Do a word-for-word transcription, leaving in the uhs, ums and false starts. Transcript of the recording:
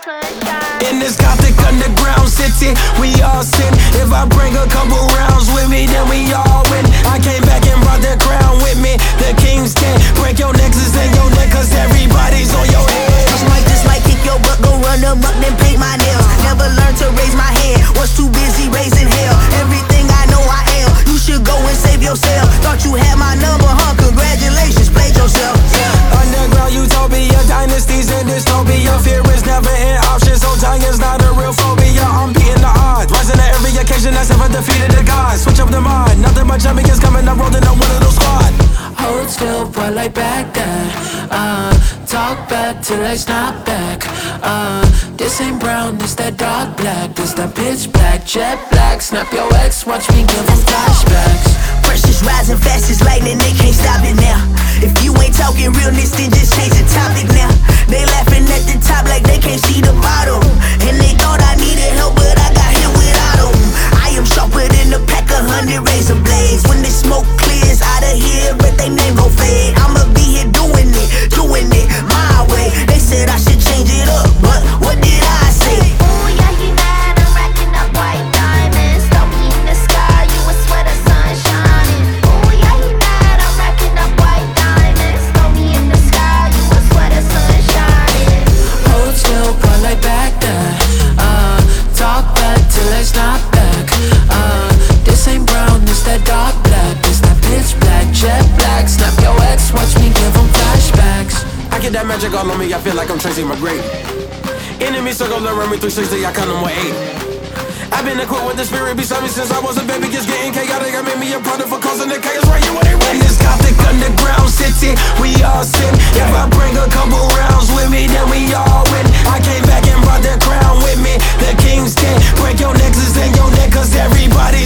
In this gothic underground city, we all sin. If I bring a couple rounds with me, then we all win. I came back and brought the crown with me. The kings can't break your nexus and your neck, cause everybody's on your head. Just might, just might kick your butt, go run them up, then paint my nails. Never learned to raise my hand, was too busy raising hell. Everything I know I am, you should go and save yourself. Thought you had my number, huh? Congratulations, played yourself. Underground utopia, dynasties in dystopia. Fear is never an option, so time is not a real phobia. I'm beating the odds, rising to every occasion. That's if I defeated the gods. Switch up the mind, nothing but champions coming up, rolling up one of those squad. Hold still, boy, like back then. Uh, talk back till I snap back. Uh, this ain't brown, this that dark black. This that pitch black, jet black. Snap your ex, watch me give them flashbacks. Pressure's rising fast as lightning, they can't stop it now. If you ain't talking realness, then just change the topic now. They laughing at the top like they can't see the bottom. And they thought I needed help, but I got hit without them. I am sharper than a pack of hundred razor blades. When the smoke clears out of here, but they name go fade. I'ma be here doing it, doing it my way. They said I should change it up, but what did I say? Ooh, yeah, he mad, I'm racking up white diamonds. Don't be in the sky, you a sweater, sun shining. Ooh, yeah, he mad, I'm racking up white diamonds. Don't be in the sky, you a sweater, sun shining. Hold still, boy, like back then. Uh, talk back till I snap back. Uh, this ain't brown, this that dark black. This that pitch black, jet black. Snap your ex, watch me give them flashbacks. I get that magic all on me, I feel like I'm Tracy McGrady. Enemy circle around me three sixty, I count them with eight. I've been equipped with the spirit beside me since I was a baby. It's getting chaotic, I made me a product for causing the chaos right here when they win. This gothic underground city, we all sin. If I bring a couple rounds with me, then we all win. I came back and brought the crown with me. The kings can't break your nexus and your neck, cause everybody